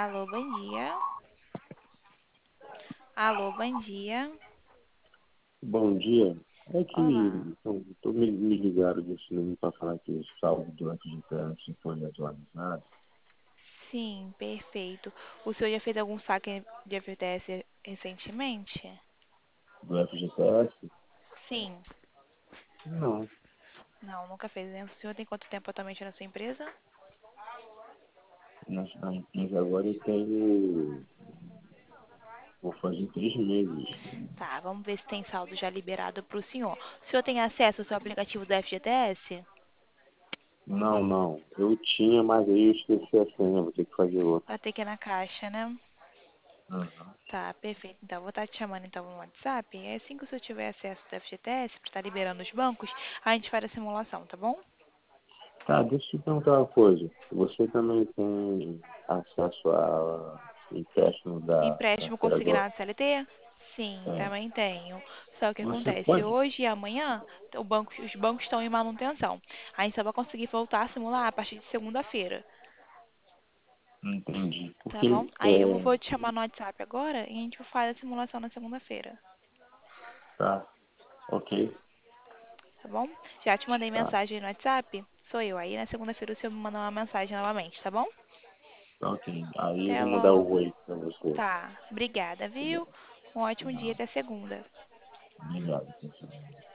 Alô, bom dia. Alô, bom dia. Bom dia. É que Olá. então, me ligaram desse número para falar que o saldo do FGTS foi atualizado. Sim, perfeito. O senhor já fez algum saque de FGTS recentemente? Do FGTS? Sim. Não. Não, nunca fez, né? O senhor tem quanto tempo atualmente na sua empresa? Na empresa agora eu tenho. Vou fazer 3 meses. Tá, vamos ver se tem saldo já liberado para o senhor. O senhor tem acesso ao seu aplicativo do FGTS? Não, não. Eu tinha, mas aí eu esqueci a senha, vou ter que fazer outra. Vai ter que ir na caixa, né? Aham. Tá, perfeito. Então, eu vou estar te chamando então no WhatsApp. E assim que o senhor tiver acesso ao FGTS, para estar liberando os bancos, a gente faz a simulação, tá bom? Tá, deixa eu te perguntar uma coisa. Você também tem acesso a empréstimo da Empréstimo Federação? consignado CLT? Sim, É. também tenho. Só que o que Você acontece? pode? Hoje e amanhã, os bancos estão em manutenção. A gente só vai conseguir voltar a simular a partir de segunda-feira, Entendi. tá bom? Aí eu vou te chamar no WhatsApp agora e a gente faz a simulação na segunda-feira, Tá, ok. tá bom? Já te mandei Tá, mensagem no WhatsApp? Sou eu. Aí na segunda-feira o senhor me manda uma mensagem novamente, tá bom? tá ok. Aí eu Até vou mandar o logo. oi pra você. Tá. Obrigada, Tá bom. viu? Um ótimo dia. Tá. Até segunda. Obrigado, pessoal.